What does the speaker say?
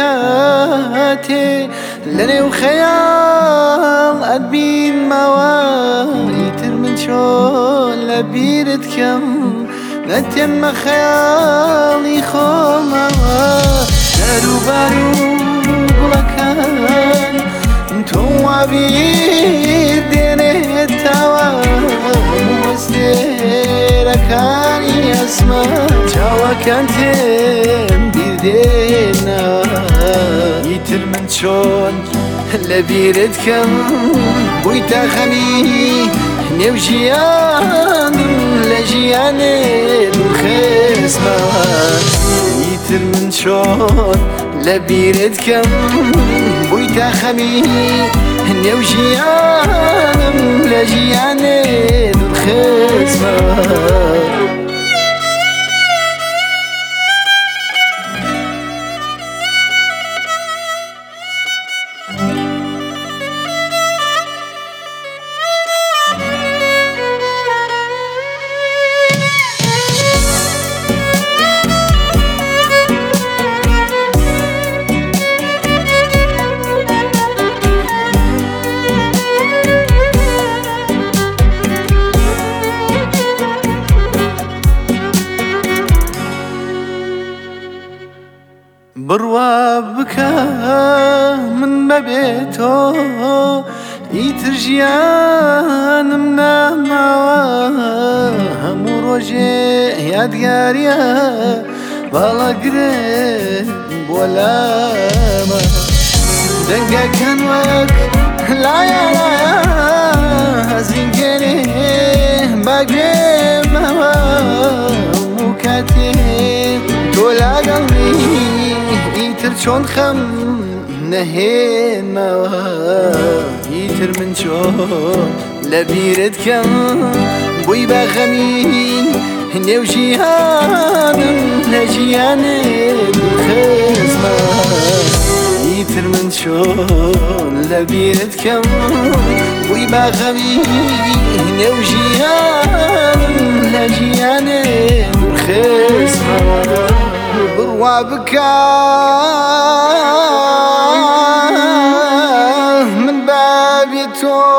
كاتي لني وخيال أدبين موايتر من شو لبيرت كم نتيم خيالي خوما دارو بارو بلكان انتو عبير ديني التوا موستيركاني اسما جاوا كانتين بيردينا يتر من شون لبيرت كم بويتا خمي نوجيان لجياني الخسمة يتر من شون لبيرت كم بويتا خمي نوجيان لجياني الخسمة بروا بكا من ببيتو يترجيان منا موا همو روجي يادگاريا بالا قريب ولا ما دنقا كان وك لا يا لا يا زنقني باقي موا مكاتب تولا قلبي يتر شون خم نهين موا يتر من شون لبيرت كم بوي بخمين نوجيهانم لجياني بالخزمة يتر من شون لبيرت كم بوي بخمين نوجيهانم لجياني بالخزمة بروا بكا من بابي تو